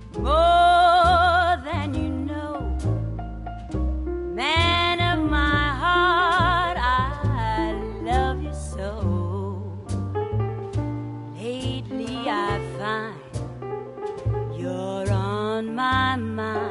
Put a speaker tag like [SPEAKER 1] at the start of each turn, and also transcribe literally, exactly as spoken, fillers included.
[SPEAKER 1] more than you know. Man of my heart, I love you so. Lately I find you're on my mind.